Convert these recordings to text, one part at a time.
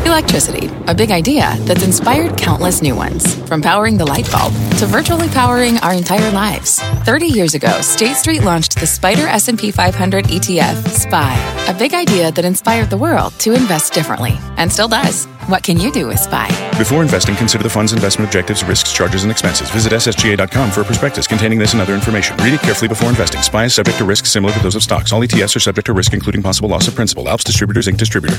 Electricity, a big idea that's inspired countless new ones. From powering the light bulb to virtually powering our entire lives. 30 years ago, State Street launched the SPDR S&P 500 ETF, SPY. A big idea that inspired the world to invest differently. And still does. What can you do with SPY? Before investing, consider the fund's investment objectives, risks, charges, and expenses. Visit ssga.com for a prospectus containing this and other information. Read it carefully before investing. SPY is subject to risks similar to those of stocks. All ETFs are subject to risk, including possible loss of principal. Alps Distributors, Inc. Distributor.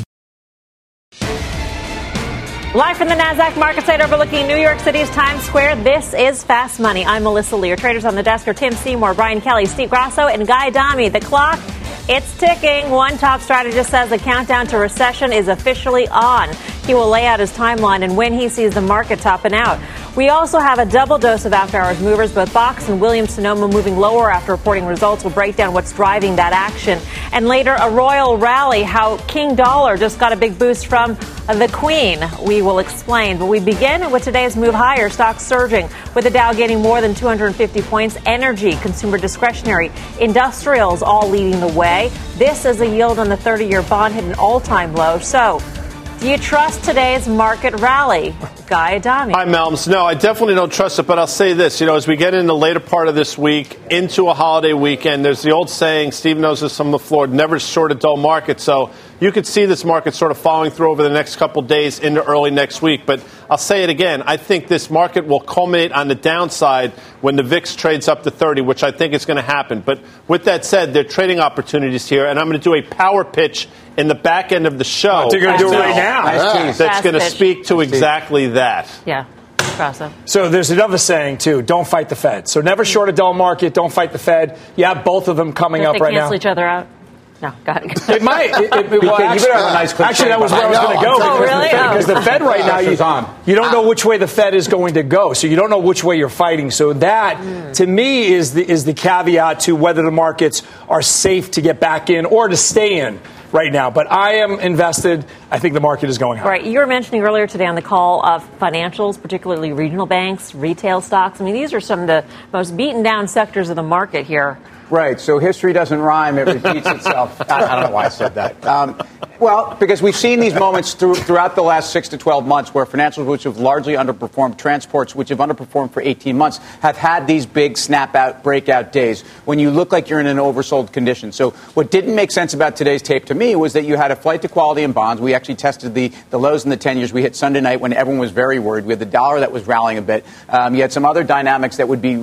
Live from the NASDAQ market site overlooking New York City's Times Square, this is Fast Money. I'm Melissa Lee. Your traders on the desk are Tim Seymour, Brian Kelly, Steve Grasso, and Guy Adami. The clock, it's ticking. One top strategist says the countdown to recession is officially on. He will lay out his timeline and when he sees the market topping out. We also have a double dose of after-hours movers. Both Box and Williams-Sonoma moving lower after reporting results. We'll break down what's driving that action. And later, a royal rally, how King Dollar just got a big boost from the Queen. We will explain. But we begin with today's move higher. Stocks surging, with the Dow gaining more than 250 points. Energy, consumer discretionary, industrials all leading the way. This as a yield on the 30-year bond hit an all-time low. So, do you trust today's market rally? Guy Adami. Hi, Melms. No, I definitely don't trust it, but I'll say this. As we get in the later part of this week, into a holiday weekend, there's the old saying, Steve knows this on the floor, never short a dull market. So you could see this market sort of following through over the next couple of days into early next week. But I'll say it again. I think this market will culminate on the downside when the VIX trades up to 30, which I think is going to happen. But with that said, there are trading opportunities here, and I'm going to do a power pitch in the back end of the show. You're going to do it right now. Nice that's going to speak to exactly that. Yeah. Grasso. So there's another saying, too. Don't fight the Fed. So never short a dull market. Don't fight the Fed. You have both of them coming up right now. They cancel each other out? No, got it. It might. Well, actually, that was where I was going to go. Oh, really? Because the Fed right now, you don't know which way the Fed is going to go. So you don't know which way you're fighting. So that, to me, is the caveat to whether the markets are safe to get back in or to stay in right now. But I am invested. I think the market is going high. Right. You were mentioning earlier today on the call of financials, particularly regional banks, retail stocks. I mean, these are some of the most beaten down sectors of the market here. Right. So history doesn't rhyme. It repeats itself. I don't know why I said that. Well, because we've seen these moments throughout the last 6 to 12 months where financials, which have largely underperformed, transports, which have underperformed for 18 months, have had these big snap-out, breakout days when you look like you're in an oversold condition. So what didn't make sense about today's tape to me was that you had a flight to quality in bonds. We actually tested the lows in the 10 years. We hit Sunday night when everyone was very worried. We had the dollar that was rallying a bit. You had some other dynamics that would be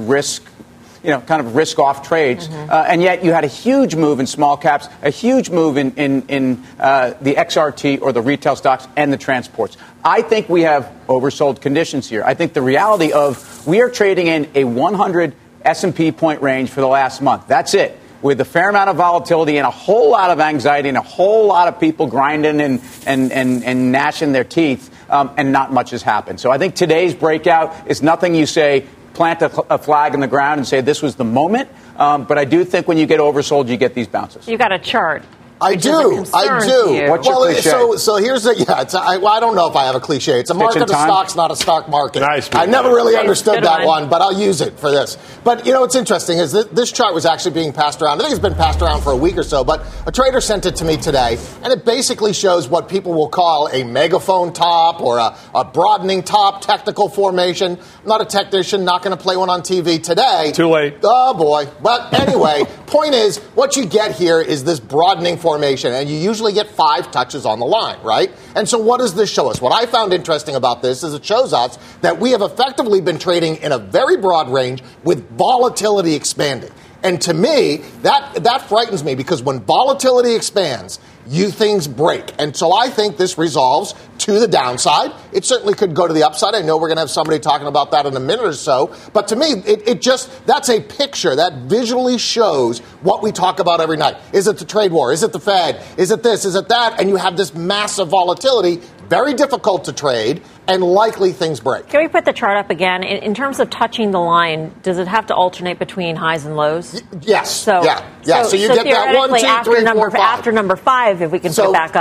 kind of risk-off trades. And yet you had a huge move in small caps, a huge move in the XRT or the retail stocks and the transports. I think we have oversold conditions here. I think the reality of we are trading in a 100 S&P point range for the last month. That's it. With a fair amount of volatility and a whole lot of anxiety and a whole lot of people grinding and gnashing their teeth, and not much has happened. So I think today's breakout is nothing you say, plant a flag in the ground and say this was the moment. But I do think when you get oversold, you get these bounces. You got a chart. I do. What's your cliche? So here's I don't know if I have a cliche. It's a market of stocks, not a stock market. Nice. I never really understood that one, but I'll use it for this. But, what's interesting is that this chart was actually being passed around. I think it's been passed around for a week or so, but a trader sent it to me today, and it basically shows what people will call a megaphone top or a broadening top technical formation. I'm not a technician, not going to play one on TV today. Too late. Oh, boy. But anyway, point is, what you get here is this broadening formation, and you usually get 5 touches on the line, right? And so what does this show us? What I found interesting about this is it shows us that we have effectively been trading in a very broad range with volatility expanding. And to me, that frightens me because when volatility expands, things break. And so I think this resolves to the downside. It certainly could go to the upside. I know we're going to have somebody talking about that in a minute or so. But to me, that's a picture that visually shows what we talk about every night. Is it the trade war? Is it the Fed? Is it this? Is it that? And you have this massive volatility, very difficult to trade, and likely things break. Can we put the chart up again? In terms of touching the line, does it have to alternate between highs and lows? Yes. So you get that 1, 2, 3, 4, 5. After number 5, if we can put back up,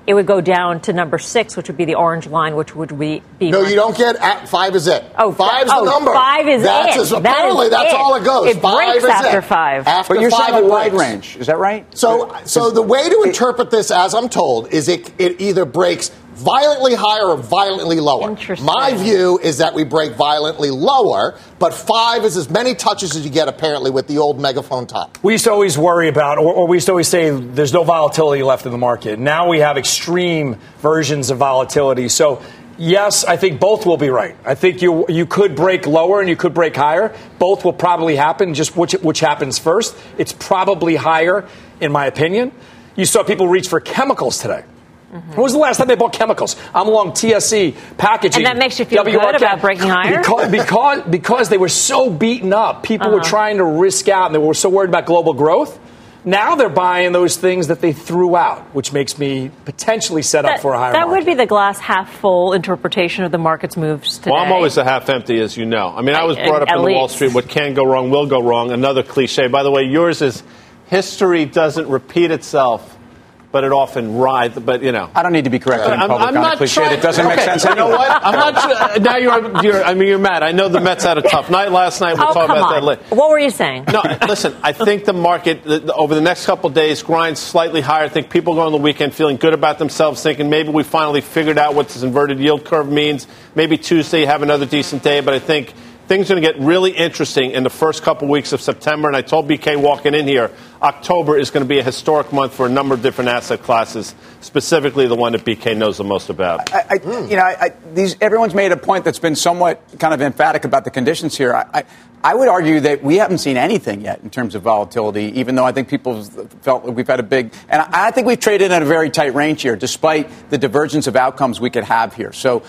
it would go down to number 6, which would be the orange line, which would be no, you don't get 5 is it. Oh, 5's the number. 5 is it. Apparently, that's all it goes. It 5 breaks is after it. 5. After but you're 5 saying a wide breaks. range. Is that right? So the way to interpret this, as I'm told, is it either breaks violently higher or violently lower. Interesting. My view is that we break violently lower, but 5 is as many touches as you get, apparently, with the old megaphone top. We used to always worry about, or we used to always say there's no volatility left in the market. Now we have extreme versions of volatility. So, yes, I think both will be right. I think you could break lower and you could break higher. Both will probably happen, just which happens first. It's probably higher, in my opinion. You saw people reach for chemicals today. Mm-hmm. When was the last time they bought chemicals? I'm along TSE, packaging. And that makes you feel good about breaking higher? Because they were so beaten up. People were trying to risk out, and they were so worried about global growth. Now they're buying those things that they threw out, which makes me potentially set up for a higher market. That would be the glass half full interpretation of the market's moves today. Well, I'm always a half empty, as you know. I mean, I was brought up in the Wall Street. What can go wrong will go wrong. Another cliche. By the way, yours is history doesn't repeat itself, but it often rides. But, you know. I don't need to be corrected in public on a cliche that doesn't make sense anyway. You know what? I'm not now you're mad. I know the Mets had a tough night last night. We'll talk about that later. What were you saying? No, listen, I think the market over the next couple of days grinds slightly higher. I think people go on the weekend feeling good about themselves, thinking maybe we finally figured out what this inverted yield curve means. Maybe Tuesday you have another decent day, but I think things are going to get really interesting in the first couple weeks of September. And I told BK walking in here, October is going to be a historic month for a number of different asset classes, specifically the one that BK knows the most about. Everyone's made a point that's been somewhat kind of emphatic about the conditions here. I would argue that we haven't seen anything yet in terms of volatility, even though I think people felt like we've had a big – and I think we've traded in a very tight range here, despite the divergence of outcomes we could have here. So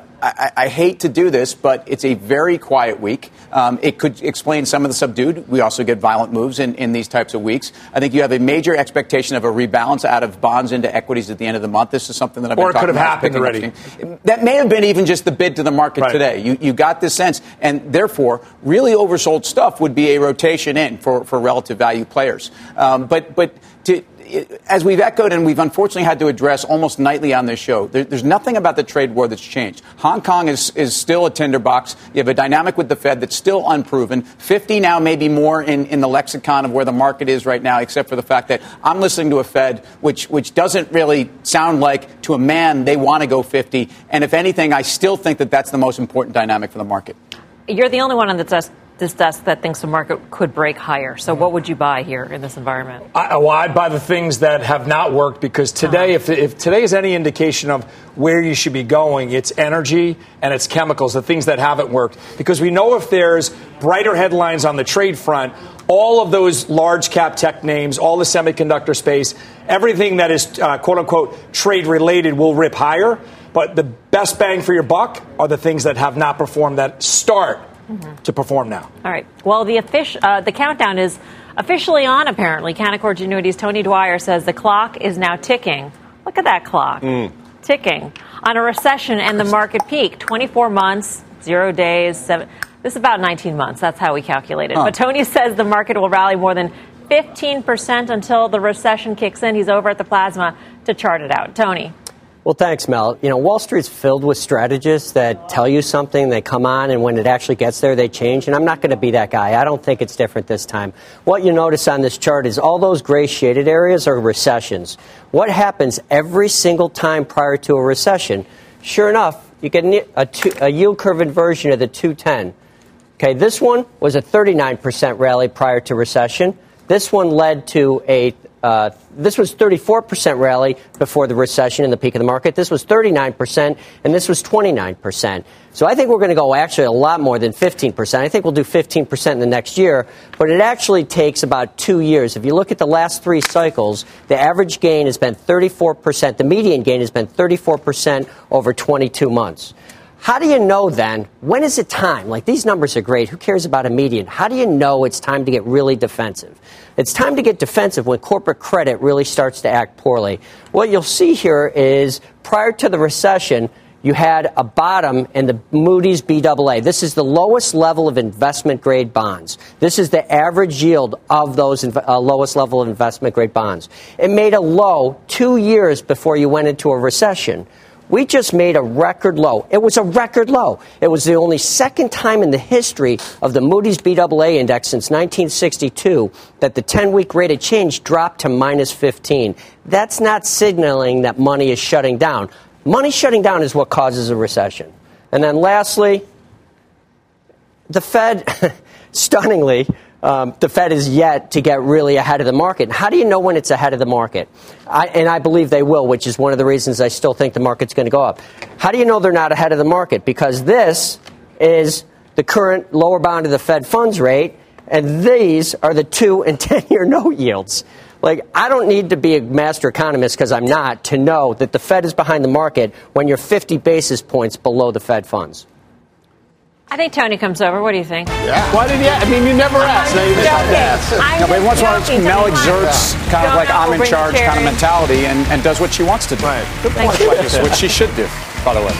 I hate to do this, but it's a very quiet week. It could explain some of the subdued. We also get violent moves in these types of weeks. I think you have a major expectation of a rebalance out of bonds into equities at the end of the month. This is something that I've been talking about. Or it could have happened already. That may have been even just the bid to the market right. today. You got this sense, and therefore, really oversold stuff would be a rotation in for relative value players. As we've echoed and we've unfortunately had to address almost nightly on this show, there's nothing about the trade war that's changed. Hong Kong is still a tinderbox. You have a dynamic with the Fed that's still unproven. 50 now maybe more in the lexicon of where the market is right now, except for the fact that I'm listening to a Fed which doesn't really sound like, to a man, they want to go 50. And if anything, I still think that that's the most important dynamic for the market. You're the only one on this desk that thinks the market could break higher. So what would you buy here in this environment? I'd buy the things that have not worked, because today, if today is any indication of where you should be going, it's energy and it's chemicals, the things that haven't worked. Because we know if there's brighter headlines on the trade front, all of those large cap tech names, all the semiconductor space, everything that is quote unquote trade related will rip higher. But the best bang for your buck are the things that have not performed that start to perform now. All right. Well, the countdown is officially on, apparently. Canaccord Genuity's Tony Dwyer says the clock is now ticking. Look at that clock. Ticking. On a recession and the market peak. 24 months, 0 days, 7. This is about 19 months. That's how we calculate it. But Tony says the market will rally more than 15% until the recession kicks in. He's over at the Plasma to chart it out. Tony. Well, thanks, Mel. You know, Wall Street's filled with strategists that tell you something, they come on, and when it actually gets there, they change. And I'm not going to be that guy. I don't think it's different this time. What you notice on this chart is all those gray shaded areas are recessions. What happens every single time prior to a recession? Sure enough, you get a yield curve inversion of the 210. Okay, this one was a 39% rally prior to recession. This one led to this was 34% rally before the recession in the peak of the market. This was 39%, and this was 29%. So I think we're going to go actually a lot more than 15%. I think we'll do 15% in the next year, but it actually takes about 2 years. If you look at the last 3 cycles, the average gain has been 34%. The median gain has been 34% over 22 months. How do you know then, when is it time? Like, these numbers are great. Who cares about a median? How do you know it's time to get really defensive? It's time to get defensive when corporate credit really starts to act poorly. What you'll see here is prior to the recession, you had a bottom in the Moody's BAA. This is the lowest level of investment-grade bonds. This is the average yield of those lowest level of investment-grade bonds. It made a low 2 years before you went into a recession. We just made a record low. It was a record low. It was the only second time in the history of the Moody's BAA index since 1962 that the 10-week rate of change dropped to minus 15. That's not signaling that money is shutting down. Money shutting down is what causes a recession. And then lastly, the Fed, stunningly, the Fed is yet to get really ahead of the market. How do you know when it's ahead of the market? I believe they will, which is one of the reasons I still think the market's going to go up. How do you know they're not ahead of the market? Because this is the current lower bound of the Fed funds rate, and these are the 2- and 10-year note yields. Like, I don't need to be a master economist, because I'm not, to know that the Fed is behind the market when you're 50 basis points below the Fed funds. I think Tony comes over. What do you think? Yeah. Why did you? I mean, you never asked. Now you just have to ask. No, but once in a while, Mel exerts kind of like I'm in charge kind of mentality and does what she wants to do. Right. Good point. Which she should do, by the way.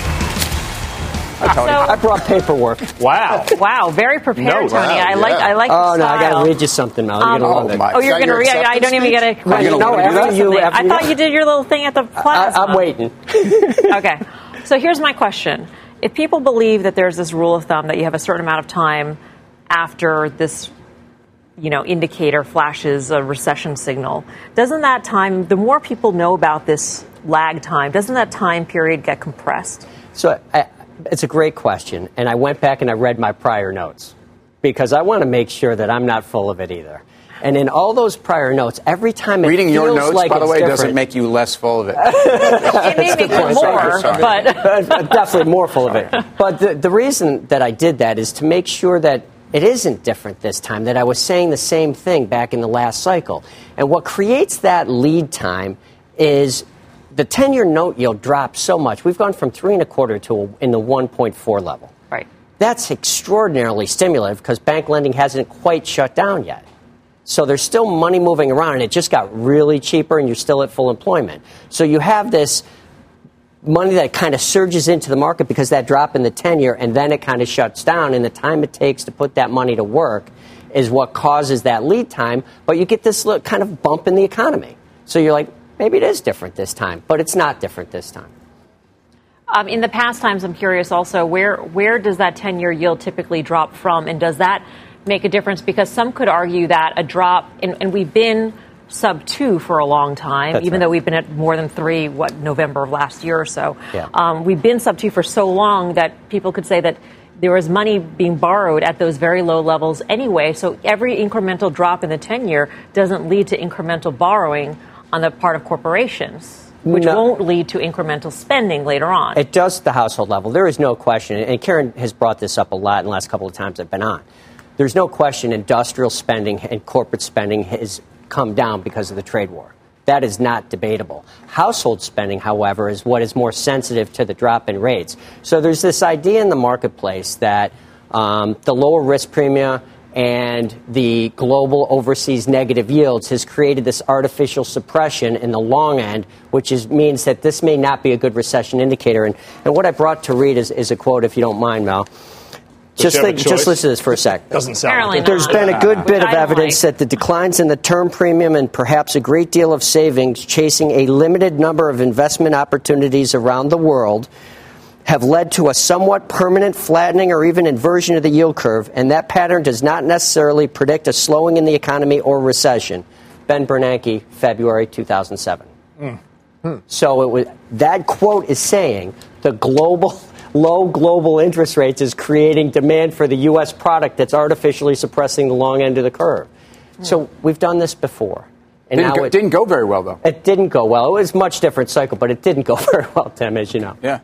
I brought paperwork. Wow. Wow. Very prepared, No, Tony. wow, I like yeah. your Oh, style. no, I got to read you something, Mel. You're going to love it. Oh, you're going to read it? I don't even get a question. No, after you. I thought you did your little thing at the plaza. I'm waiting. Okay. So here's my question. If people believe that there's this rule of thumb that you have a certain amount of time after this, indicator flashes a recession signal, doesn't that time, the more people know about this lag time, doesn't that time period get compressed? So it's a great question. And I went back and I read my prior notes because I want to make sure that I'm not full of it either. And in all those prior notes, every time it reading feels your notes, like by the way, different, doesn't make you less full of it. It may make it more, but definitely more full of it. But the reason that I did that is to make sure that it isn't different this time, that I was saying the same thing back in the last cycle. And what creates that lead time is the 10-year note yield dropped so much. We've gone from 3.25 to in the 1.4 level. Right. That's extraordinarily stimulative because bank lending hasn't quite shut down yet. So there's still money moving around, and it just got really cheaper, and you're still at full employment. So you have this money that kind of surges into the market because that drop in the 10-year, and then it kind of shuts down, and the time it takes to put that money to work is what causes that lead time. But you get this little kind of bump in the economy. So you're like, maybe it is different this time, but it's not different this time. In the past times, I'm curious also, where does that 10-year yield typically drop from, and does that make a difference? Because some could argue that a drop, and we've been sub 2 for a long time, That's even right. though we've been at more than 3, November of last year or so. Yeah. We've been sub 2 for so long that people could say that there was money being borrowed at those very low levels anyway, so every incremental drop in the 10-year doesn't lead to incremental borrowing on the part of corporations, which won't lead to incremental spending later on. It does at the household level. There is no question, and Karen has brought this up a lot in the last couple of times I've been on. There's no question industrial spending and corporate spending has come down because of the trade war. That is not debatable. Household spending, however, is what is more sensitive to the drop in rates. So there's this idea in the marketplace that the lower risk premia and the global overseas negative yields has created this artificial suppression in the long end, which means that this may not be a good recession indicator. And what I brought to read is a quote, if you don't mind, Mel. Just listen to this for a sec. Doesn't sound Apparently like it. There's been a good bit of I don't evidence like. that the declines in the term premium and perhaps a great deal of savings chasing a limited number of investment opportunities around the world have led to a somewhat permanent flattening or even inversion of the yield curve, and that pattern does not necessarily predict a slowing in the economy or recession. Ben Bernanke, February 2007. So that quote is saying the low global interest rates is creating demand for the U.S. product that's artificially suppressing the long end of the curve. So we've done this before. And It didn't go very well, though. It didn't go well. It was a much different cycle, but it didn't go very well, Tim, as you know. Yeah.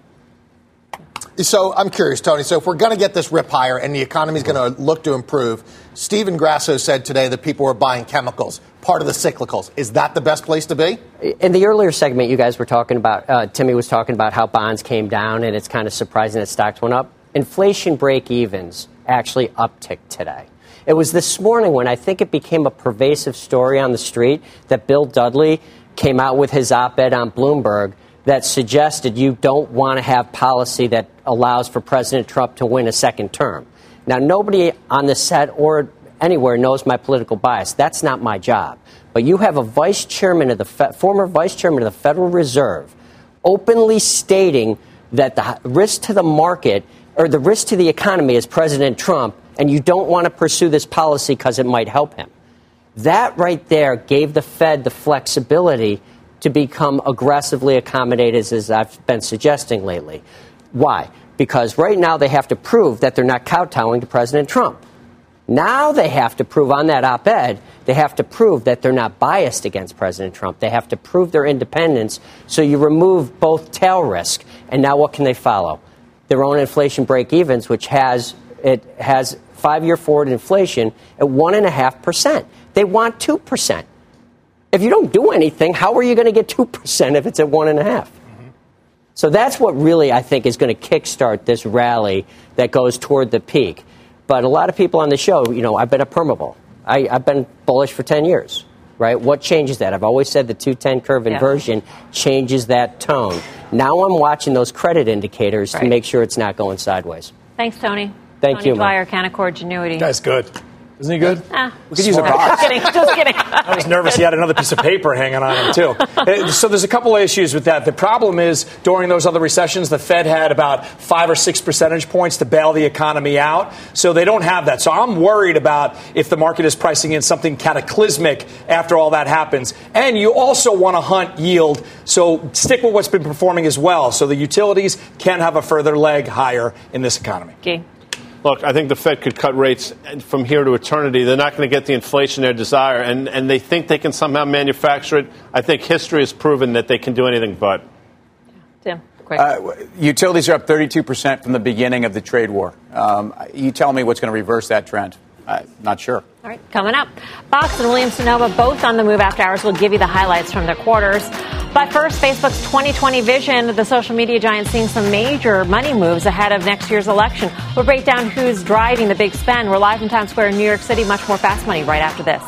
So I'm curious, Tony. So if we're going to get this rip higher and the economy is going to look to improve, Stephen Grasso said today that people were buying chemicals, part of the cyclicals. Is that the best place to be? In the earlier segment, you guys were talking about, Timmy was talking about how bonds came down, and it's kind of surprising that stocks went up. Inflation break-evens actually upticked today. It was this morning when I think it became a pervasive story on the street that Bill Dudley came out with his op-ed on Bloomberg that suggested you don't want to have policy that allows for President Trump to win a second term. Now, nobody on the set or anywhere knows my political bias. That's not my job. But you have a vice chairman of the former vice chairman of the Federal Reserve openly stating that the risk to the market or the risk to the economy is President Trump, and you don't want to pursue this policy because it might help him. That right there gave the Fed the flexibility to become aggressively accommodated, as I've been suggesting lately. Why? Because right now they have to prove that they're not kowtowing to President Trump. Now they have to prove on that op-ed, they have to prove that they're not biased against President Trump. They have to prove their independence, so you remove both tail risk. And now what can they follow? Their own inflation break-evens, which has 5-year forward inflation at 1.5%. They want 2%. If you don't do anything, how are you going to get 2% if it's at 1.5%? So that's what really, I think, is going to kickstart this rally that goes toward the peak. But a lot of people on the show, I've been a permeable. I've been bullish for 10 years, right? What changes that? I've always said the 210 curve inversion changes that tone. Now I'm watching those credit indicators to make sure it's not going sideways. Thanks, Tony. Thank you, Dwyer, Canaccord Genuity. That's good. Isn't he good? We could use a box. Just kidding. I was nervous he had another piece of paper hanging on him, too. So there's a couple of issues with that. The problem is, during those other recessions, the Fed had about 5 or 6 percentage points to bail the economy out. So they don't have that. So I'm worried about if the market is pricing in something cataclysmic after all that happens. And you also want to hunt yield. So stick with what's been performing as well. So the utilities can have a further leg higher in this economy. Okay. Look, I think the Fed could cut rates from here to eternity. They're not going to get the inflation they desire, and they think they can somehow manufacture it. I think history has proven that they can do anything but. Tim, quick. Utilities are up 32% from the beginning of the trade war. You tell me what's going to reverse that trend. Not sure. All right, coming up. Fox and Williams-Sonoma both on the move after hours. We'll give you the highlights from their quarters. But first, Facebook's 2020 vision. The social media giant seeing some major money moves ahead of next year's election. We'll break down who's driving the big spend. We're live in Times Square in New York City. Much more Fast Money right after this.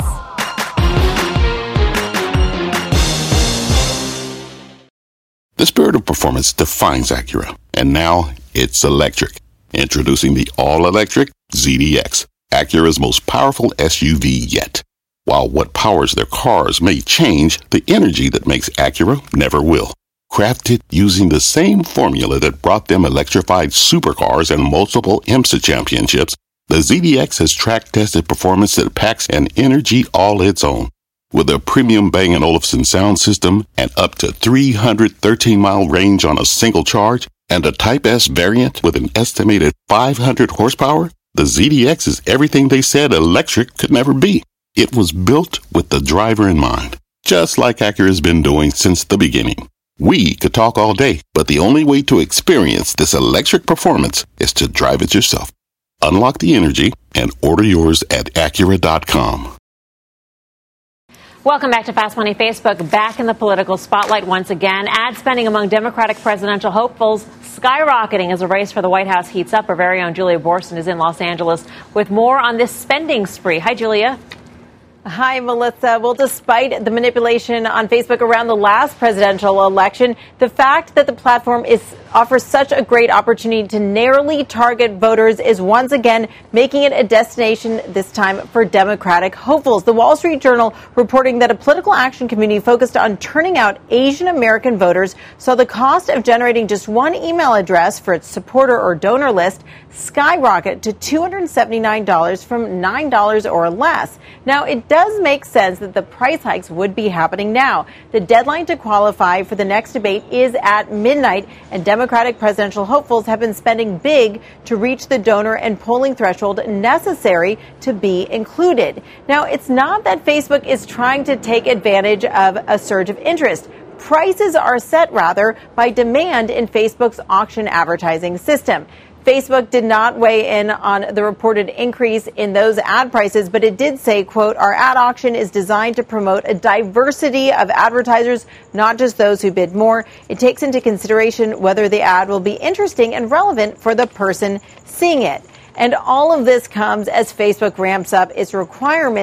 The spirit of performance defines Acura. And now it's electric. Introducing the all-electric ZDX, Acura's most powerful SUV yet. While what powers their cars may change, the energy that makes Acura never will. Crafted using the same formula that brought them electrified supercars and multiple IMSA championships, the ZDX has track-tested performance that packs an energy all its own. With a premium Bang & Olufsen sound system and up to 313-mile range on a single charge, and a Type S variant with an estimated 500 horsepower, the ZDX is everything they said electric could never be. It was built with the driver in mind, just like Acura's been doing since the beginning. We could talk all day, but the only way to experience this electric performance is to drive it yourself. Unlock the energy and order yours at Acura.com. Welcome back to Fast Money. Facebook back in the political spotlight once again. Ad spending among Democratic presidential hopefuls skyrocketing as the race for the White House heats up. Our very own Julia Borson is in Los Angeles with more on this spending spree. Hi, Julia. Hi, Melissa. Well, despite the manipulation on Facebook around the last presidential election, the fact that the platform offers such a great opportunity to narrowly target voters is once again making it a destination, this time for Democratic hopefuls. The Wall Street Journal reporting that a political action committee focused on turning out Asian American voters saw the cost of generating just one email address for its supporter or donor list skyrocket to $279 from $9 or less. Now, it does make sense that the price hikes would be happening now. The deadline to qualify for the next debate is at midnight, and Democratic presidential hopefuls have been spending big to reach the donor and polling threshold necessary to be included. Now, it's not that Facebook is trying to take advantage of a surge of interest. Prices are set, rather, by demand in Facebook's auction advertising system. Facebook did not weigh in on the reported increase in those ad prices, but it did say, quote, our ad auction is designed to promote a diversity of advertisers, not just those who bid more. It takes into consideration whether the ad will be interesting and relevant for the person seeing it. And all of this comes as Facebook ramps up its requirements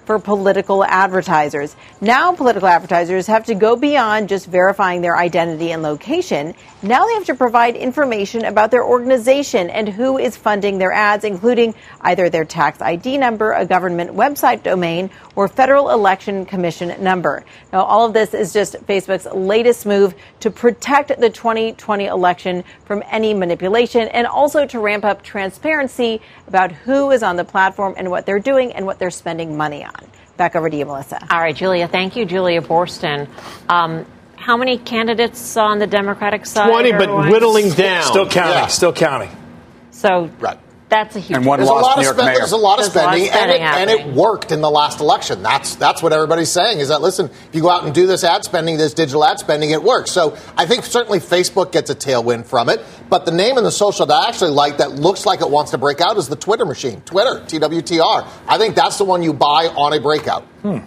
for political advertisers. Now political advertisers have to go beyond just verifying their identity and location. Now they have to provide information about their organization and who is funding their ads, including either their tax ID number, a government website domain, or Federal Election Commission number. Now, all of this is just Facebook's latest move to protect the 2020 election from any manipulation and also to ramp up transparency about who is on the platform and what they're doing and what they're spending money on. Back over to you, Melissa. All right, Julia. Thank you, Julia Borston. How many candidates on the Democratic side? 20, but whittling down. Still counting. Still counting. So right. That's a huge. And one lost New York mayor. There's a lot of spending, and it worked in the last election. That's what everybody's saying is that, listen, if you go out and do this ad spending, this digital ad spending, it works. So I think certainly Facebook gets a tailwind from it. But the name in the social that I actually like that looks like it wants to break out is the Twitter machine. Twitter, TWTR. I think that's the one you buy on a breakout.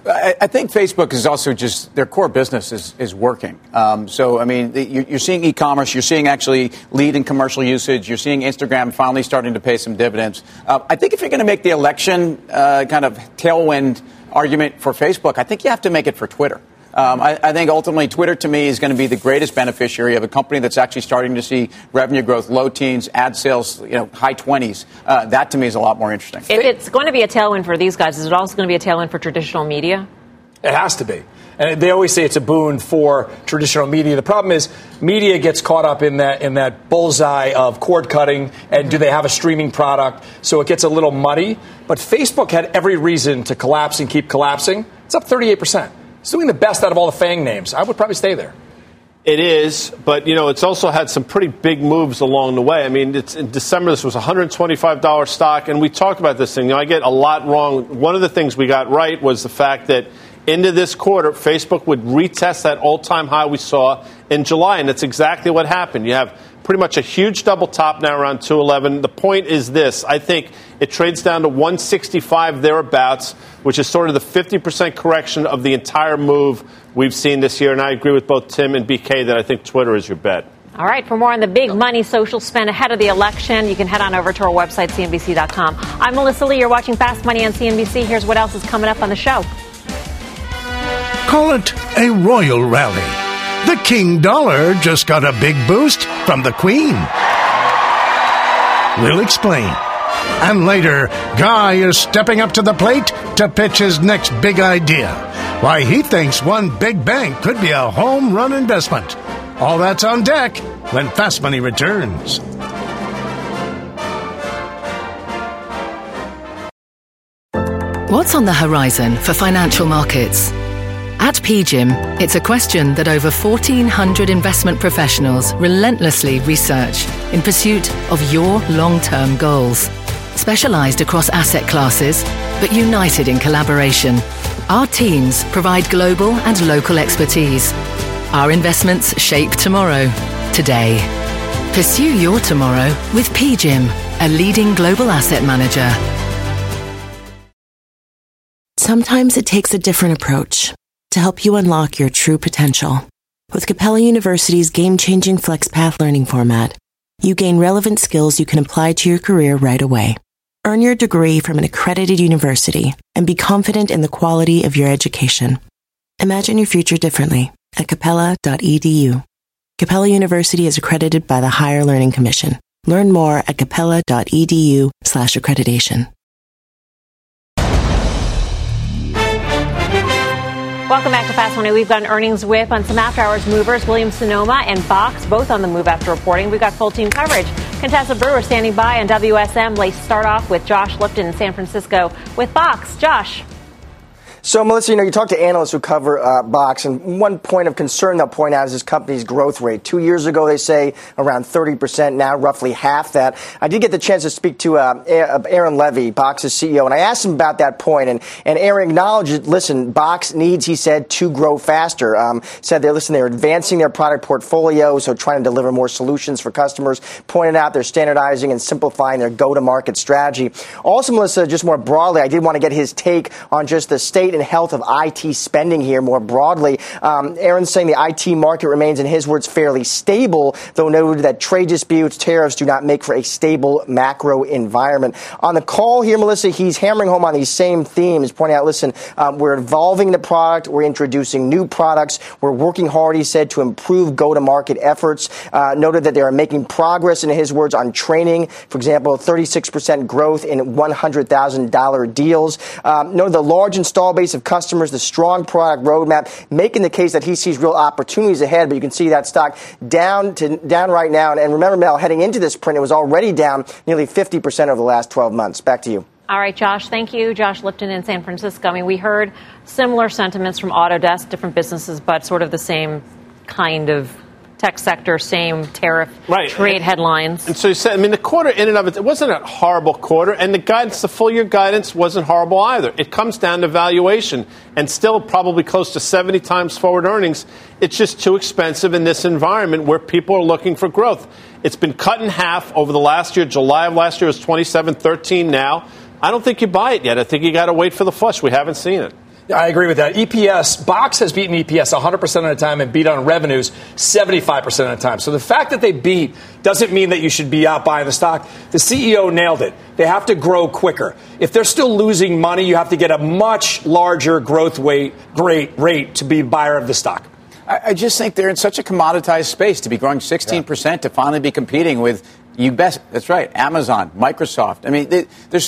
I think Facebook is also just their core business is working. So, I mean, you're seeing e-commerce. You're seeing actually lead in commercial usage. You're seeing Instagram finally starting to pay some dividends. I think if you're going to make the election kind of tailwind argument for Facebook, I think you have to make it for Twitter. I think ultimately Twitter, to me, is going to be the greatest beneficiary of a company that's actually starting to see revenue growth, low teens, ad sales, high 20s. That, to me, is a lot more interesting. If it's going to be a tailwind for these guys, is it also going to be a tailwind for traditional media? It has to be. And they always say it's a boon for traditional media. The problem is media gets caught up in that bullseye of cord cutting and do they have a streaming product? So it gets a little muddy. But Facebook had every reason to collapse and keep collapsing. It's up 38%. It's doing the best out of all the FANG names. I would probably stay there. It is, but, it's also had some pretty big moves along the way. I mean, in December, this was a $125 stock, and we talked about this thing. I get a lot wrong. One of the things we got right was the fact that into this quarter, Facebook would retest that all-time high we saw in July, and that's exactly what happened. You have pretty much a huge double top now around 211. The point is this. I think it trades down to 165 thereabouts, which is sort of the 50% correction of the entire move we've seen this year. And I agree with both Tim and BK that I think Twitter is your bet. All right. For more on the big money social spend ahead of the election, you can head on over to our website, CNBC.com. I'm Melissa Lee. You're watching Fast Money on CNBC. Here's what else is coming up on the show. Call it a royal rally. The King Dollar just got a big boost from the Queen. We'll explain. And later, Guy is stepping up to the plate to pitch his next big idea. Why he thinks one big bank could be a home run investment. All that's on deck when Fast Money returns. What's on the horizon for financial markets? At PGIM, it's a question that over 1,400 investment professionals relentlessly research in pursuit of your long-term goals. Specialized across asset classes, but united in collaboration, our teams provide global and local expertise. Our investments shape tomorrow, today. Pursue your tomorrow with PGIM, a leading global asset manager. Sometimes it takes a different approach to help you unlock your true potential. With Capella University's game-changing FlexPath learning format, you gain relevant skills you can apply to your career right away. Earn your degree from an accredited university and be confident in the quality of your education. Imagine your future differently at capella.edu. Capella University is accredited by the Higher Learning Commission. Learn more at capella.edu/accreditation. Welcome back to Fast Money. We've got an earnings whip on some after-hours movers. Williams-Sonoma and Box, both on the move after reporting. We've got full team coverage. Contessa Brewer standing by on WSM. Let's start off with Josh Lipton in San Francisco with Box. Josh. So, Melissa, you talk to analysts who cover Box, and one point of concern they'll point out is this company's growth rate. 2 years ago, they say around 30%, now roughly half that. I did get the chance to speak to Aaron Levy, Box's CEO, and I asked him about that point, and Aaron acknowledged, listen, Box needs, he said, to grow faster. Said they're advancing their product portfolio, so trying to deliver more solutions for customers. Pointed out they're standardizing and simplifying their go-to-market strategy. Also, Melissa, just more broadly, I did want to get his take on just the state state and health of IT spending here more broadly. Aaron's saying the IT market remains, in his words, fairly stable, though noted that trade disputes, tariffs do not make for a stable macro environment. On the call here, Melissa, he's hammering home on these same themes, pointing out, listen, we're evolving the product, we're introducing new products, we're working hard, he said, to improve go-to-market efforts. Noted that they are making progress, in his words, on training. For example, 36% growth in $100,000 deals. Noted the large install base of customers, the strong product roadmap, making the case that he sees real opportunities ahead. But you can see that stock down right now. And remember, Mel, heading into this print, it was already down nearly 50% over the last 12 months. Back to you. All right, Josh, thank you. Josh Lipton in San Francisco. I mean, we heard similar sentiments from Autodesk, different businesses, but sort of the same kind of tech sector, same tariff trade headlines. And so you said, I mean, the quarter in and of it wasn't a horrible quarter, and the guidance, the full year guidance wasn't horrible either. It comes down to valuation, and still probably close to 70 times forward earnings. It's just too expensive in this environment where people are looking for growth. It's been cut in half over the last year. July of last year was 27.13 now. I don't think you buy it yet. I think you got to wait for the flush. We haven't seen it. I agree with that. EPS, Box has beaten EPS 100% of the time and beat on revenues 75% of the time. So the fact that they beat doesn't mean that you should be out buying the stock. The CEO nailed it. They have to grow quicker. If they're still losing money, you have to get a much larger growth rate to be a buyer of the stock. I just think they're in such a commoditized space to be growing 16%, to finally be competing with, you bet, that's right, Amazon, Microsoft. I mean,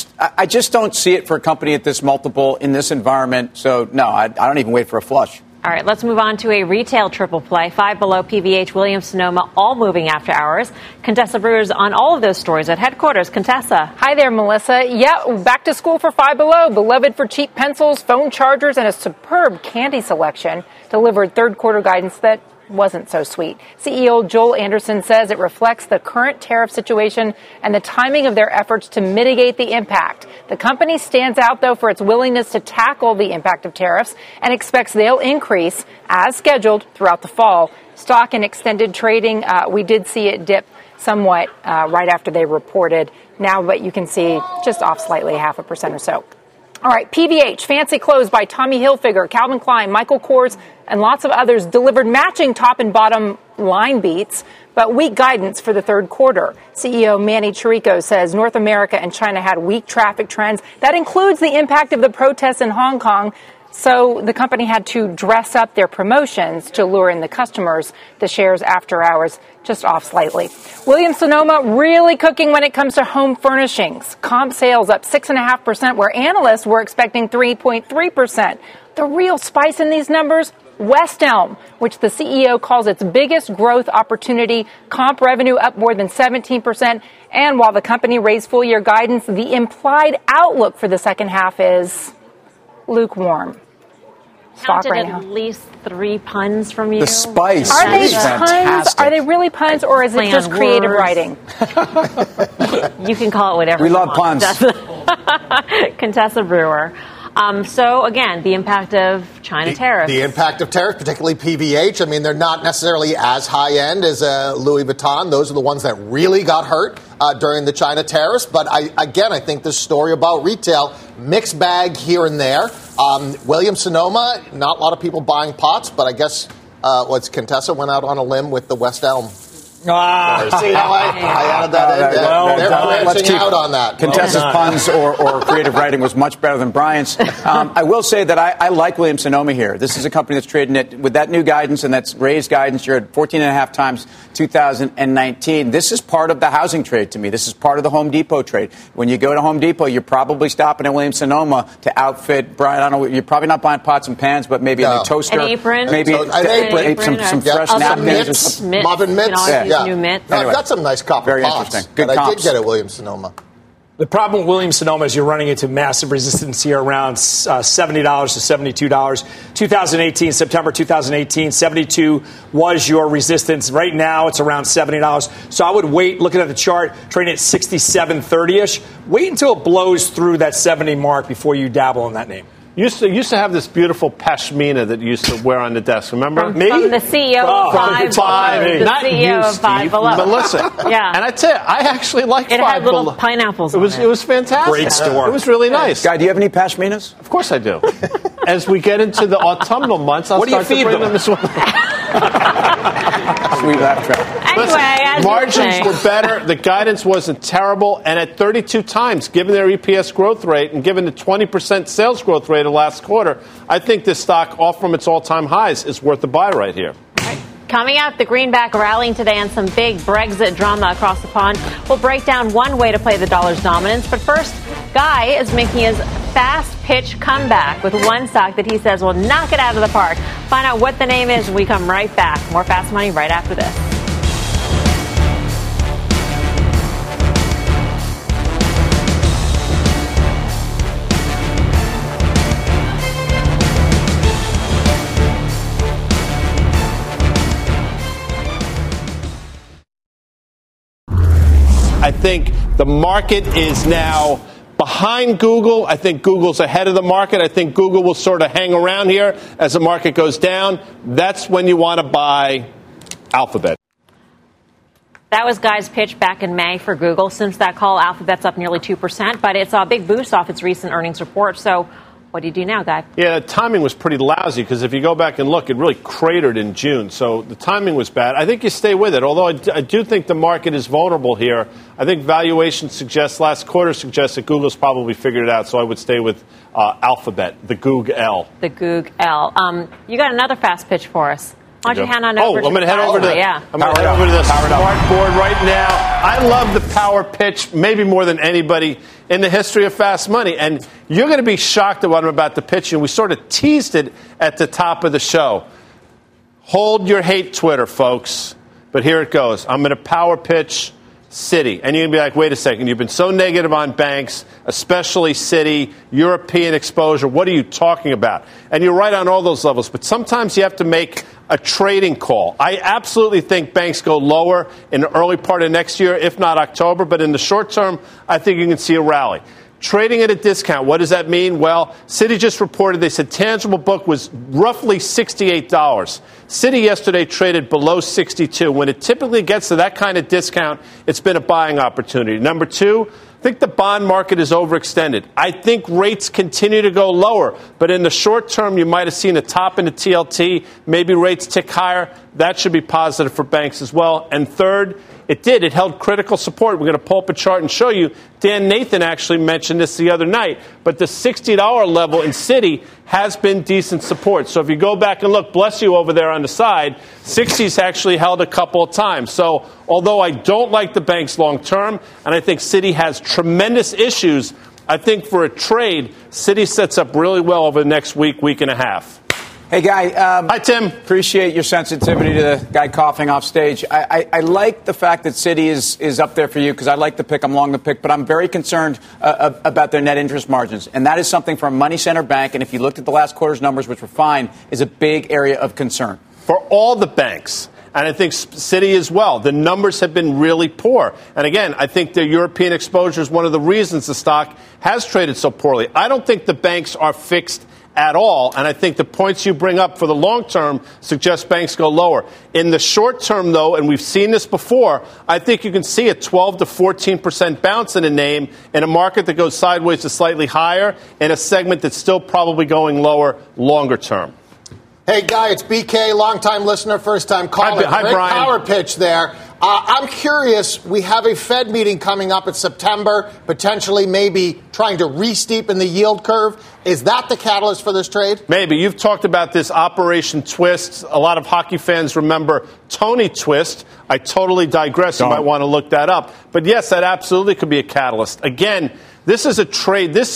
I just don't see it for a company at this multiple in this environment. So, no, I don't even wait for a flush. All right, let's move on to a retail triple play. Five Below, PVH, Williams-Sonoma, all moving after hours. Contessa Brewer's on all of those stories at headquarters. Contessa. Hi there, Melissa. Yeah, back to school for Five Below. Beloved for cheap pencils, phone chargers, and a superb candy selection. Delivered third quarter guidance that wasn't so sweet. CEO Joel Anderson says it reflects the current tariff situation and the timing of their efforts to mitigate the impact. The company stands out, though, for its willingness to tackle the impact of tariffs and expects they'll increase as scheduled throughout the fall. Stock and extended trading, we did see it dip somewhat right after they reported now, but you can see just off slightly 0.5% or so. All right, PVH, Fancy Clothes by Tommy Hilfiger, Calvin Klein, Michael Kors, and lots of others delivered matching top and bottom line beats, but weak guidance for the third quarter. CEO Manny Chirico says North America and China had weak traffic trends. That includes the impact of the protests in Hong Kong. So the company had to dress up their promotions to lure in the customers. The shares after hours just off slightly. Williams-Sonoma really cooking when it comes to home furnishings. Comp sales up 6.5%, where analysts were expecting 3.3%. The real spice in these numbers, West Elm, which the CEO calls its biggest growth opportunity. Comp revenue up more than 17%. And while the company raised full year guidance, the implied outlook for the second half is lukewarm. Stock right now. At least 3 puns from you. The spice. Are they is puns? fantastic. Are they really puns, or is it just creative writing? You can call it whatever. We you love want. puns. Contessa Brewer. So, again, the impact of China tariffs. The impact of tariffs, particularly PVH. I mean, they're not necessarily as high-end as Louis Vuitton. Those are the ones that really got hurt during the China tariffs. But, I think this story about retail, mixed bag here and there. Williams-Sonoma, not a lot of people buying pots, but I guess Contessa went out on a limb with the West Elm. See how I added that in there? Well, they're branching out on that. Contessa's puns or creative writing was much better than Brian's. I will say that I like Williams-Sonoma here. This is a company that's trading it with that new guidance and that's raised guidance. You're at 14.5 times 2019. This is part of the housing trade to me. This is part of the Home Depot trade. When you go to Home Depot, you're probably stopping at Williams-Sonoma to outfit, Brian, I don't know, you're probably not buying pots and pans, but maybe a new toaster. An apron. Maybe an apron. some fresh napkins or something. Muffin mitts. New mitts. No, I've got some nice copper Very pots interesting. Good that I did comps. get at Williams-Sonoma. The problem with Williams-Sonoma is you're running into massive resistance here around $70 to $72. 2018, September 2018, 72 was your resistance. Right now, it's around $70. So I would wait, looking at the chart, trading at 67.30-ish. Wait until it blows through that 70 mark before you dabble in that name. You used to have this beautiful pashmina that you used to wear on the desk. Remember? From the CEO of Five Below. Melissa. Yeah. And I tell you, I actually like it. It Five had little Below. pineapples. It was fantastic. Great store. It was really nice. Guy, do you have any pashminas? Of course I do. As we get into the autumnal months, I'll start to bring them as well. Sweet laugh track. Anyway, margins were better. The guidance wasn't terrible. And at 32 times, given their EPS growth rate and given the 20% sales growth rate of last quarter, I think this stock, off from its all-time highs, is worth a buy right here. Coming up, the greenback rallying today and some big Brexit drama across the pond. We'll break down one way to play the dollar's dominance. But first, Guy is making his fast pitch comeback with one stock that he says will knock it out of the park. Find out what the name is when we come right back. More Fast Money right after this. I think the market is now behind Google. I think Google's ahead of the market. I think Google will sort of hang around here as the market goes down. That's when you want to buy Alphabet. That was Guy's pitch back in May for Google. Since that call, Alphabet's up nearly 2%, but it's a big boost off its recent earnings report. So what do you do now, Guy? Yeah, the timing was pretty lousy because if you go back and look, it really cratered in June. So the timing was bad. I think you stay with it, although I do think the market is vulnerable here. I think valuation suggests, last quarter suggests that Google's probably figured it out, so I would stay with Alphabet, the Goog-L. The Goog-L. You got another fast pitch for us. Why don't you hand on over to I'm going to head over to the smart board right now. I love the power pitch, maybe more than anybody in the history of Fast Money. And you're going to be shocked at what I'm about to pitch you. We sort of teased it at the top of the show. Hold your hate, Twitter, folks. But here it goes. I'm going to power pitch Citi. And you're going to be like, wait a second, you've been so negative on banks, especially Citi, European exposure. What are you talking about? And you're right on all those levels. But sometimes you have to make a trading call. I absolutely think banks go lower in the early part of next year, if not October. But in the short term, I think you can see a rally. Trading at a discount, what does that mean? Well, Citi just reported they said tangible book was roughly $68. Citi yesterday traded below 62. When it typically gets to that kind of discount, it's been a buying opportunity. Number two, I think the bond market is overextended. I think rates continue to go lower, but in the short term, you might have seen a top in the TLT. Maybe rates tick higher. That should be positive for banks as well. And third, it did. It held critical support. We're going to pull up a chart and show you. Dan Nathan actually mentioned this the other night, but the $60 level in Citi has been decent support. So if you go back and look, bless you over there on the side, 60's actually held a couple of times. So although I don't like the banks long term, and I think Citi has tremendous issues, I think for a trade, Citi sets up really well over the next week, week and a half. Hey, Guy. Hi, Tim. Appreciate your sensitivity to the guy coughing off stage. I like the fact that Citi is up there for you because I like the pick. I'm long the pick, but I'm very concerned about their net interest margins. And that is something for a money center bank. And if you looked at the last quarter's numbers, which were fine, is a big area of concern. For all the banks. And I think Citi as well. The numbers have been really poor. And again, I think the European exposure is one of the reasons the stock has traded so poorly. I don't think the banks are fixed at all. And I think the points you bring up for the long term suggest banks go lower. In the short term, though, and we've seen this before, I think you can see a 12 to 14% bounce in a name in a market that goes sideways to slightly higher in a segment that's still probably going lower longer term. Hey, Guy, it's BK, longtime listener, first-time caller. Hi, Great Brian. Power pitch there. I'm curious, we have a Fed meeting coming up in September, potentially maybe trying to re-steepen the yield curve. Is that the catalyst for this trade? Maybe. You've talked about this Operation Twist. A lot of hockey fans remember Tony Twist. I totally digress. You might want to look that up. But, yes, that absolutely could be a catalyst. Again, this is a trade. This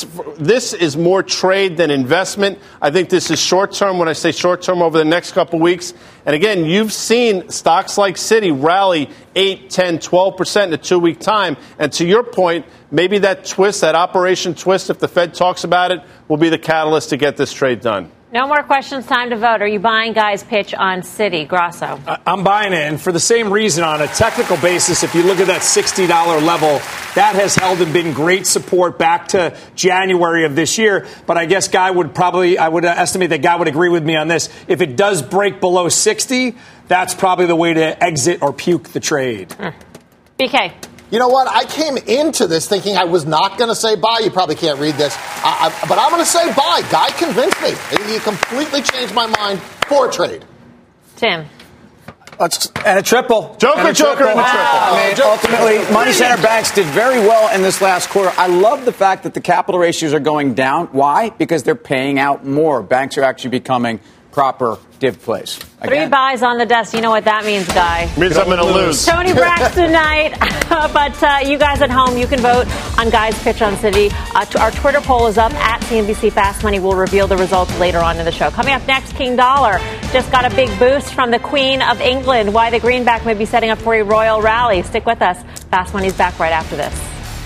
is more trade than investment. I think this is short-term. When I say short-term, over the next couple weeks. And, again, you've seen stocks like Citi rally 8, 10, 12% in a 2-week time. And to your point, maybe that twist, that Operation Twist, if the Fed talks about it, will be the catalyst to get this trade done. No more questions. Time to vote. Are you buying Guy's pitch on Citi? Grasso. I'm buying it. And for the same reason, on a technical basis, if you look at that $60 level, that has held and been great support back to January of this year. But I guess I would estimate that Guy would agree with me on this. If it does break below 60, that's probably the way to exit or puke the trade. BK. You know what? I came into this thinking I was not going to say buy. You probably can't read this. But I'm going to say buy. Guy convinced me. He completely changed my mind for trade. Tim. And a triple. Joker and a triple. I mean, ultimately, money center banks did very well in this last quarter. I love the fact that the capital ratios are going down. Why? Because they're paying out more. Banks are actually becoming proper div plays. Again. 3 buys on the desk. You know what that means, Guy. Means I'm going to lose. Tony Braxton night. But you guys at home, you can vote on Guy's pitch on Citi. Our Twitter poll is up at CNBC Fast Money. We'll reveal the results later on in the show. Coming up next, King Dollar just got a big boost from the Queen of England. Why the greenback may be setting up for a royal rally. Stick with us. Fast Money's back right after this.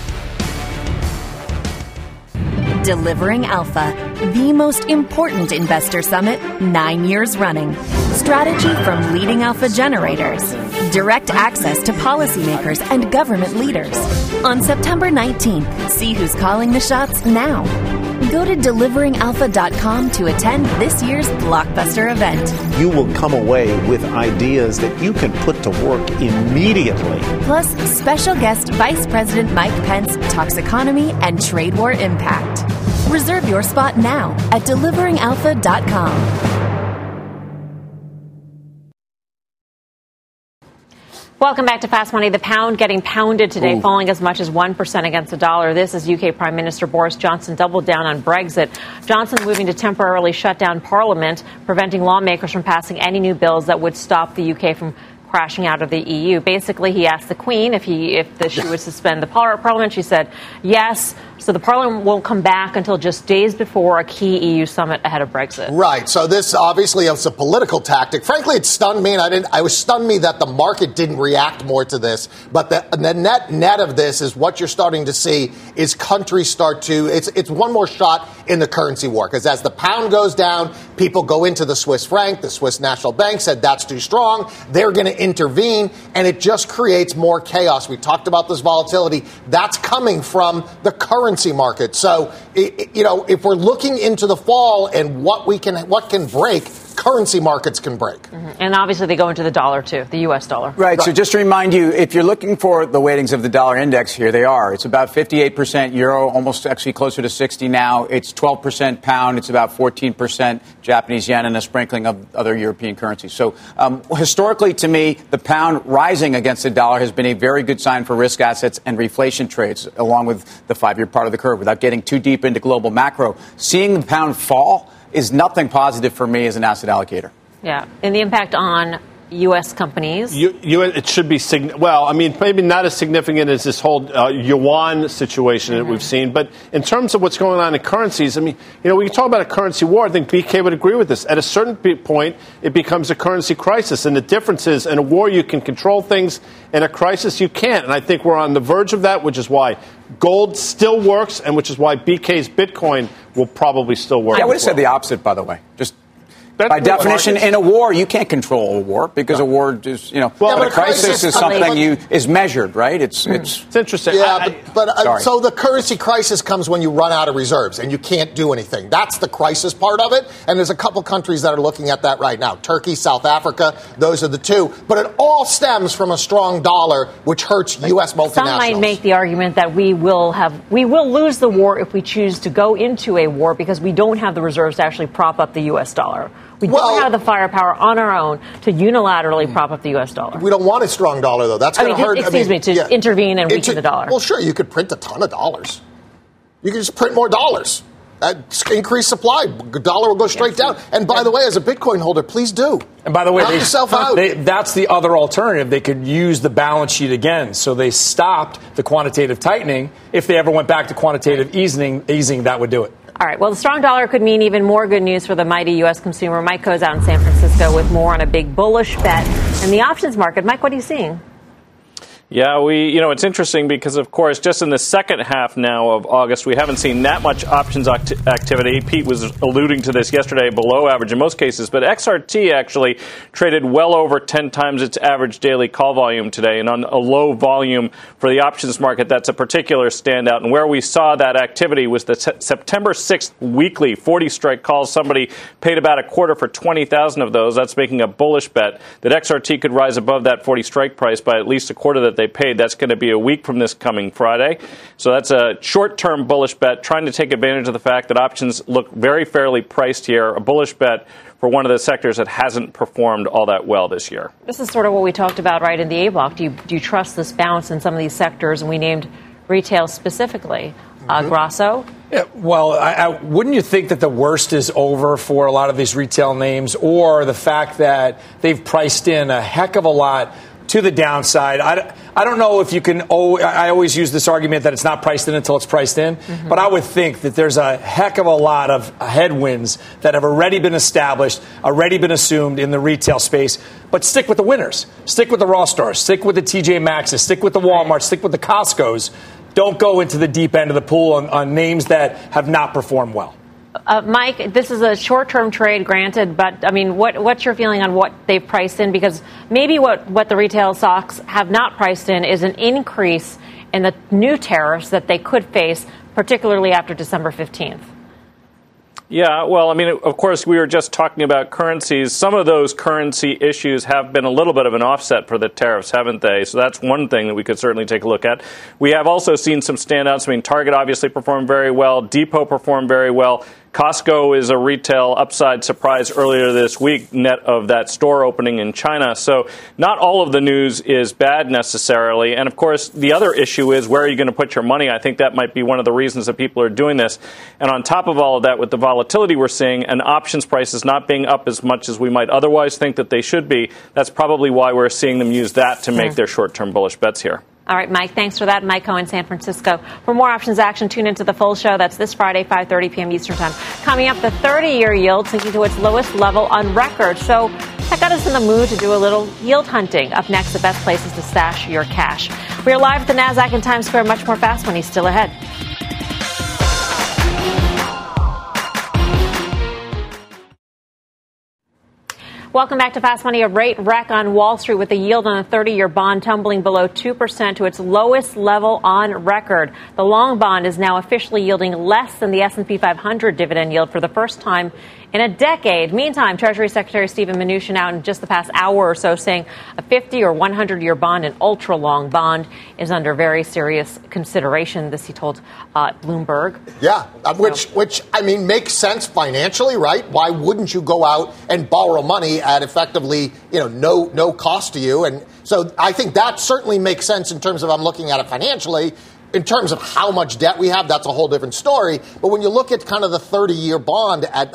Delivering Alpha, the most important investor summit 9 years running. Strategy from leading alpha generators. Direct access to policymakers and government leaders. On September 19th, see who's calling the shots now. Go to deliveringalpha.com to attend this year's blockbuster event. You will come away with ideas that you can put to work immediately. Plus, special guest Vice President Mike Pence talks economy and trade war impact. Reserve your spot now at deliveringalpha.com. Welcome back to Fast Money. The pound getting pounded today, falling as much as 1% against the dollar. This is UK Prime Minister Boris Johnson doubled down on Brexit. Johnson moving to temporarily shut down Parliament, preventing lawmakers from passing any new bills that would stop the UK from crashing out of the EU. Basically, he asked the Queen if she would suspend the Parliament. She said yes. So the Parliament won't come back until just days before a key EU summit ahead of Brexit. Right. So this obviously is a political tactic. Frankly, it stunned me, and I was stunned me that the market didn't react more to this. But the net of this is what you're starting to see is countries start to. It's one more shot in the currency war, because as the pound goes down, people go into the Swiss franc. The Swiss National Bank said that's too strong. They're going to intervene, and it just creates more chaos. We talked about this volatility. That's coming from the currency market. So, if we're looking into the fall and what can break, currency markets can break. Mm-hmm. And obviously they go into the dollar too, the U.S. dollar. Right. So just to remind you, if you're looking for the weightings of the dollar index, here they are. It's about 58% euro, almost actually closer to 60 now. It's 12% pound. It's about 14% Japanese yen and a sprinkling of other European currencies. So historically, to me, the pound rising against the dollar has been a very good sign for risk assets and reflation trades, along with the 5-year part of the curve. Without getting too deep into global macro, seeing the pound fall is nothing positive for me as an asset allocator. Yeah. And the impact on U.S. companies? It should be, maybe not as significant as this whole yuan situation that we've seen. But in terms of what's going on in currencies, we can talk about a currency war. I think BK would agree with this. At a certain point, it becomes a currency crisis. And the difference is, in a war, you can control things. In a crisis, you can't. And I think we're on the verge of that, which is why gold still works, and which is why BK's Bitcoin will probably still work. Yeah, I would have said the opposite, by the way. By definition, in a war, you can't control a war because a war is, but a crisis is something is measured, right? It's interesting. Yeah, so the currency crisis comes when you run out of reserves and you can't do anything. That's the crisis part of it. And there's a couple countries that are looking at that right now. Turkey, South Africa, those are the two. But it all stems from a strong dollar, which hurts U.S. multinationals. Some might make the argument that we will lose the war if we choose to go into a war because we don't have the reserves to actually prop up the U.S. dollar. We don't have the firepower on our own to unilaterally prop up the U.S. dollar. We don't want a strong dollar, though. That's going to hurt. Intervene and weaken the dollar. Well, sure, you could print a ton of dollars. You could just print more dollars. Increase supply. The dollar will go straight down. And by the way, as a Bitcoin holder, please do. And by the way, yourself out. That's the other alternative. They could use the balance sheet again. So they stopped the quantitative tightening. If they ever went back to quantitative easing, that would do it. All right. Well, the strong dollar could mean even more good news for the mighty U.S. consumer. Mike Coe's out in San Francisco with more on a big bullish bet in the options market. Mike, what are you seeing? Yeah, it's interesting because, of course, just in the second half now of August, we haven't seen that much options activity. Pete was alluding to this yesterday, below average in most cases, but XRT actually traded well over 10 times its average daily call volume today. And on a low volume for the options market, that's a particular standout. And where we saw that activity was the September 6th weekly 40-strike calls. Somebody paid about a quarter for 20,000 of those. That's making a bullish bet that XRT could rise above that 40-strike price by at least a quarter that they paid. That's going to be a week from this coming Friday. So that's a short-term bullish bet, trying to take advantage of the fact that options look very fairly priced here. A bullish bet for one of the sectors that hasn't performed all that well this year. This is sort of what we talked about right in the A block. Do you trust this bounce in some of these sectors? And we named retail specifically. Grasso? Yeah, well, wouldn't you think that the worst is over for a lot of these retail names, or the fact that they've priced in a heck of a lot to the downside? I don't know if you can. I always use this argument that it's not priced in until it's priced in. But I would think that there's a heck of a lot of headwinds that have already been established, already been assumed in the retail space. But stick with the winners. Stick with the Ross Stars. Stick with the TJ Maxxes. Stick with the Walmarts. Stick with the Costcos. Don't go into the deep end of the pool on names that have not performed well. Mike, this is a short-term trade, granted, but, I mean, what's your feeling on what they've priced in? Because maybe what the retail stocks have not priced in is an increase in the new tariffs that they could face, particularly after December 15th. Yeah, well, I mean, of course, we were just talking about currencies. Some of those currency issues have been a little bit of an offset for the tariffs, haven't they? So that's one thing that we could certainly take a look at. We have also seen some standouts. I mean, Target obviously performed very well. Depot performed very well. Costco is a retail upside surprise earlier this week, net of that store opening in China. So not all of the news is bad necessarily. And, of course, the other issue is where are you going to put your money? I think that might be one of the reasons that people are doing this. And on top of all of that, with the volatility we're seeing and options prices not being up as much as we might otherwise think that they should be, that's probably why we're seeing them use that to make their short-term bullish bets here. All right, Mike, thanks for that. Mike Cohen, San Francisco. For more options action, tune into the full show. That's this Friday, 5:30 p.m. Eastern Time. Coming up, the 30-year yield sinking to its lowest level on record. So that got us in the mood to do a little yield hunting. Up next, the best places to stash your cash. We are live at the NASDAQ in Times Square. Much more Fast Money still ahead. Welcome back to Fast Money. A rate wreck on Wall Street with the yield on a 30-year bond tumbling below 2% to its lowest level on record. The long bond is now officially yielding less than the S&P 500 dividend yield for the first time in a decade. Meantime, Treasury Secretary Steven Mnuchin out in just the past hour or so saying a 50 or 100-year bond, an ultra-long bond, is under very serious consideration. This he told Bloomberg. Yeah, which I mean, makes sense financially, right? Why wouldn't you go out and borrow money at effectively, no cost to you? And so I think that certainly makes sense in terms of I'm looking at it financially. In terms of how much debt we have, that's a whole different story. But when you look at kind of the 30-year bond at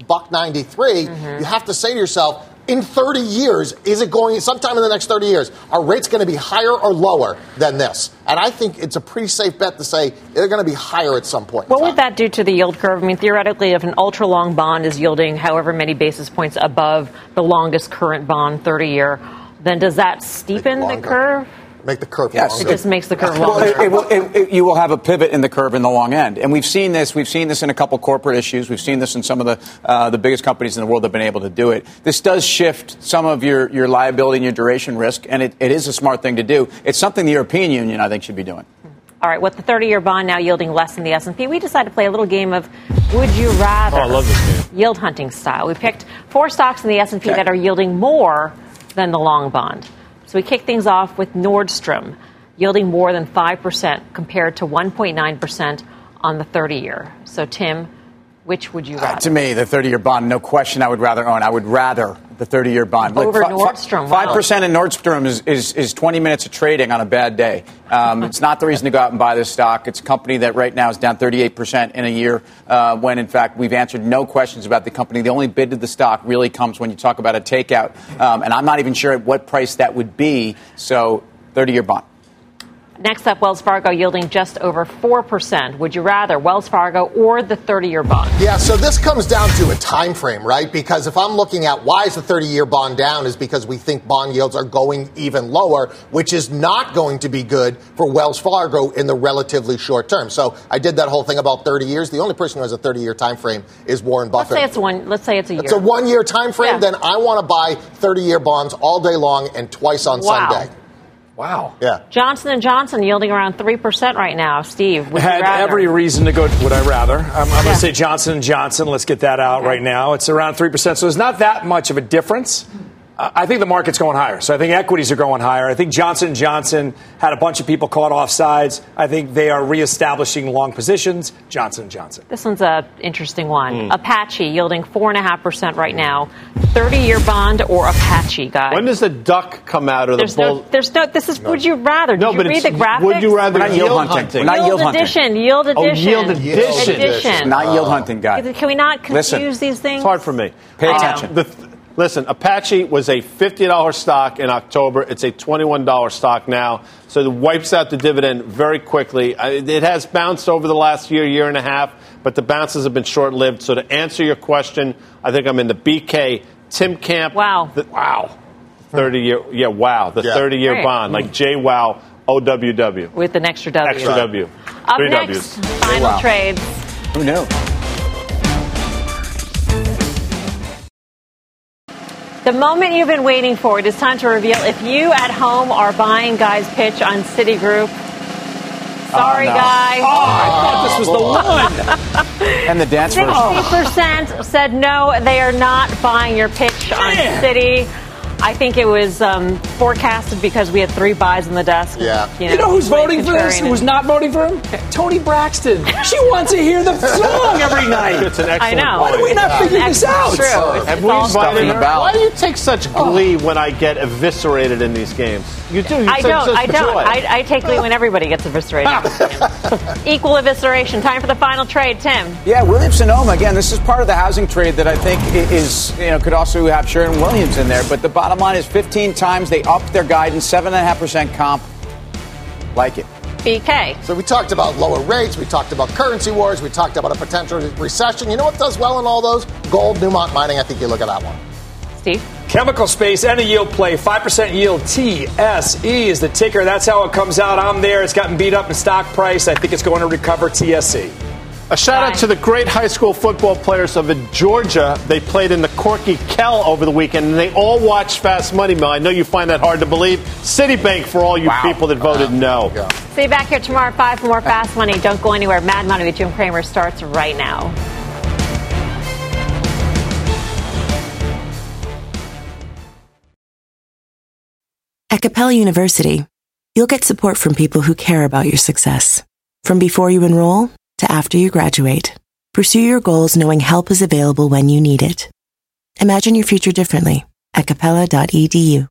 $1.93, you have to say to yourself, in 30 years, is it going, sometime in the next 30 years, are rates going to be higher or lower than this? And I think it's a pretty safe bet to say they're going to be higher at some point. What would that do to the yield curve? I mean, theoretically, if an ultra-long bond is yielding however many basis points above the longest current bond, 30-year, then does that steepen the curve? Make the curve longer. It just makes the curve longer. You will have a pivot in the curve in the long end. And we've seen this. We've seen this in a couple corporate issues. We've seen this in some of the biggest companies in the world that have been able to do it. This does shift some of your liability and your duration risk, and it is a smart thing to do. It's something the European Union, I think, should be doing. All right, with the 30-year bond now yielding less than the S&P, we decided to play a little game of Would You Rather? Oh, I love this game. Yield hunting style. We picked 4 stocks in the S&P that are yielding more than the long bond. So we kick things off with Nordstrom, yielding more than 5% compared to 1.9% on the 30-year. So, Tim, which would you rather? To me, the 30-year bond, no question I would rather own. I would rather the 30-year bond. Over Nordstrom. 5% in Nordstrom is 20 minutes of trading on a bad day. It's not the reason to go out and buy this stock. It's a company that right now is down 38% in a year when, in fact, we've answered no questions about the company. The only bid to the stock really comes when you talk about a takeout. And I'm not even sure at what price that would be. So 30-year bond. Next up, Wells Fargo yielding just over 4%. Would you rather Wells Fargo or the 30-year bond? Yeah, so this comes down to a time frame, right? Because if I'm looking at why is the 30-year bond down is because we think bond yields are going even lower, which is not going to be good for Wells Fargo in the relatively short term. So I did that whole thing about 30 years. The only person who has a 30-year time frame is Warren Buffett. Let's say it's a year. It's a one-year time frame. Yeah. Then I want to buy 30-year bonds all day long and twice on Sunday. Wow. Yeah. Johnson & Johnson yielding around 3% right now. Steve, would you Had rather? every reason to go. Would I rather? I'm going to say Johnson & Johnson. Let's get that out right now. It's around 3%. So there's not that much of a difference. I think the market's going higher. So I think equities are going higher. I think Johnson & Johnson had a bunch of people caught off sides. I think they are reestablishing long positions. Johnson & Johnson. This one's an interesting one. Apache yielding 4.5% right now. 30-year bond or Apache, guys? When does the duck come out of the bull? This is would you rather? Did No, you but read the graphics? Would you rather yield hunting? Not yield edition. Yield edition. Yield edition. Not yield hunting, guy. Can we not confuse these things? It's hard for me. Pay attention. Listen, Apache was a $50 stock in October. It's a $21 stock now. So it wipes out the dividend very quickly. It has bounced over the last year and a half, but the bounces have been short-lived. So to answer your question, I think I'm in the BK Tim Camp. Wow. 30-year. Yeah, wow. The 30-year Right. bond, like JWOW, OWW. With an extra W. Extra W. Up 3 next, Ws. final trades. Who knew? The moment you've been waiting for, it is time to reveal if you at home are buying Guy's pitch on Citigroup. Sorry, Guy. Oh, I thought this was the one. And the dance version. 60% said no, they are not buying your pitch on Citi. I think it was forecasted because we had 3 buys on the desk. Yeah. You know who's voting for this? Who's not voting for him? Tony Braxton. She wants to hear the song every night. It's an excellent I know. Why do we not figure this out? True. Have It's we all invited her? about. Why do you take such glee when I get eviscerated in these games? You do. I don't. Joy. I take glee when everybody gets eviscerated. Equal evisceration. Time for the final trade, Tim. Yeah, Williams-Sonoma, again, this is part of the housing trade that I think is, could also have Sherwin-Williams in there. But the bottom line is 15 times they upped their guidance, 7.5% comp. Like it. BK. So we talked about lower rates. We talked about currency wars. We talked about a potential recession. You know what does well in all those? Gold, Newmont Mining. I think you look at that one. Steve. Chemical space and a yield play. 5% yield. TSE is the ticker. That's how it comes out. I'm there. It's gotten beat up in stock price. I think it's going to recover. TSE. A shout out to the great high school football players of Georgia. They played in the Corky Kell over the weekend, and they all watched Fast Money. Mel, I know you find that hard to believe. Citibank for all you people that voted no. See you back here tomorrow at 5 for more Fast Money. Don't go anywhere. Mad Money with Jim Cramer starts right now. At Capella University, you'll get support from people who care about your success. From before you enroll to after you graduate, pursue your goals knowing help is available when you need it. Imagine your future differently at capella.edu.